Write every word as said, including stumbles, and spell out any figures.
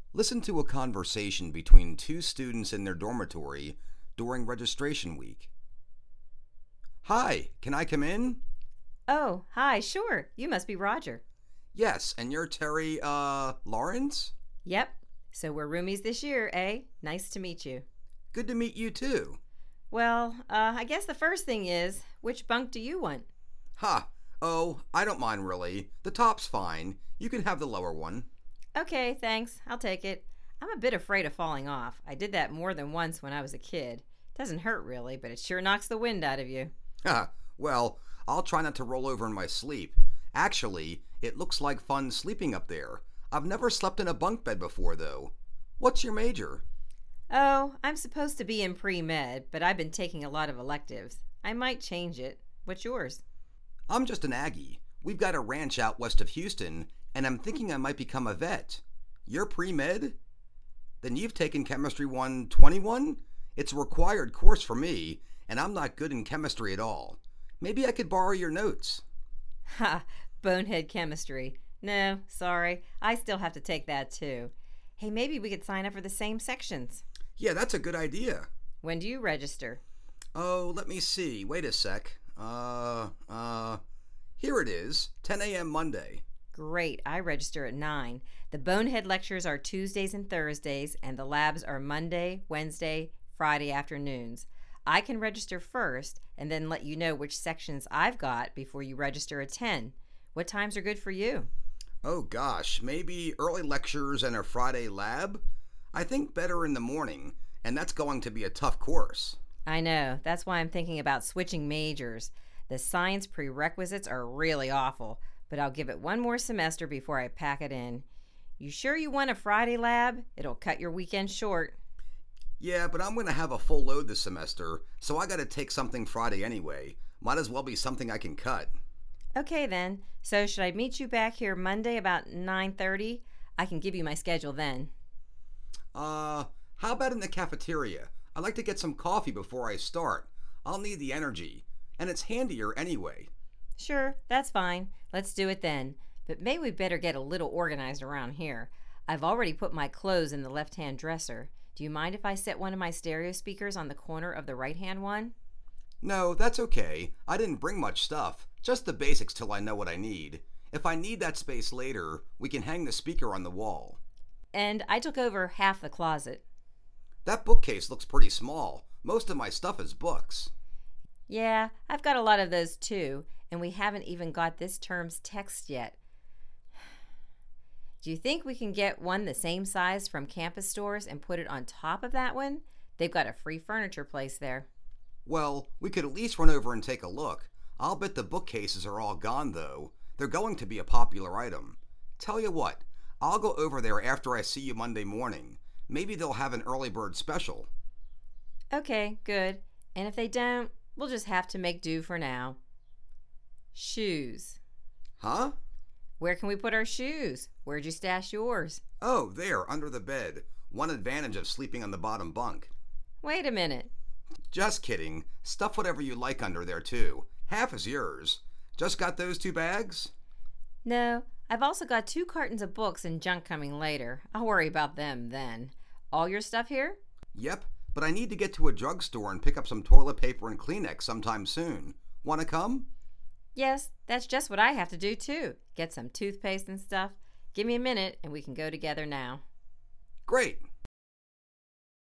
Listen to a conversation between two students in their dormitory during registration week. Hi, can I come in? Oh, hi, sure. You must be Roger. Yes, and you're Terry, uh, Lawrence? Yep. So we're roomies this year, eh? Nice to meet you. Good to meet you too. Well, uh, I guess the first thing is, which bunk do you want? Ha! Oh, I don't mind really. The top's fine. You can have the lower one. Okay, thanks. I'll take it. I'm a bit afraid of falling off. I did that more than once when I was a kid. Doesn't hurt really, but it sure knocks the wind out of you. Ha! Well, I'll try not to roll over in my sleep. Actually, it looks like fun sleeping up there. I've never slept in a bunk bed before, though. What's your major? Oh, I'm supposed to be in pre-med, but I've been taking a lot of electives. I might change it. What's yours? I'm just an Aggie. We've got a ranch out west of Houston, and I'm thinking I might become a vet. You're pre-med? Then you've taken Chemistry one twenty-one? It's a required course for me, and I'm not good in chemistry at all. Maybe I could borrow your notes. Ha, bonehead chemistry. No, sorry. I still have to take that too. Hey, maybe we could sign up for the same sections. Yeah, that's a good idea. When do you register? Oh, let me see. Wait a sec. Uh, uh, here it is. ten a.m. Monday. Great, I register at nine. The bonehead lectures are Tuesdays and Thursdays, and the labs are Monday, Wednesday, Friday afternoons. I can register first and then let you know which sections I've got before you register at ten. What times are good for you? Oh gosh, maybe early lectures and a Friday lab? I think better in the morning, and that's going to be a tough course. I know, that's why I'm thinking about switching majors. The science prerequisites are really awful, but I'll give it one more semester before I pack it in. You sure you want a Friday lab? It'll cut your weekend short. Yeah, but I'm going to have a full load this semester, so I got to take something Friday anyway. Might as well be something I can cut. Okay then, so should I meet you back here Monday about nine thirty? I can give you my schedule then. Uh, how about in the cafeteria? I'd like to get some coffee before I start. I'll need the energy, and it's handier anyway. Sure, that's fine. Let's do it then. But maybe we better get a little organized around here. I've already put my clothes in the left-hand dresser. Do you mind if I set one of my stereo speakers on the corner of the right-hand one? No, that's okay. I didn't bring much stuff. Just the basics till I know what I need. If I need that space later, we can hang the speaker on the wall. And I took over half the closet. That bookcase looks pretty small. Most of my stuff is books. Yeah, I've got a lot of those too, and we haven't even got this term's text yet. Do you think we can get one the same size from campus stores and put it on top of that one? They've got a free furniture place there. Well, we could at least run over and take a look. I'll bet the bookcases are all gone, though. They're going to be a popular item. Tell you what, I'll go over there after I see you Monday morning. Maybe they'll have an early bird special. Okay, good. And if they don't, we'll just have to make do for now. Shoes. Huh? Where can we put our shoes? Where'd you stash yours? Oh, there, under the bed. One advantage of sleeping on the bottom bunk. Wait a minute. Just kidding. Stuff whatever you like under there, too. Half is yours. Just got those two bags? No, I've also got two cartons of books and junk coming later. I'll worry about them then. All your stuff here? Yep, but I need to get to a drugstore and pick up some toilet paper and Kleenex sometime soon. Want to come? Yes, that's just what I have to do too. Get some toothpaste and stuff. Give me a minute and we can go together now. Great.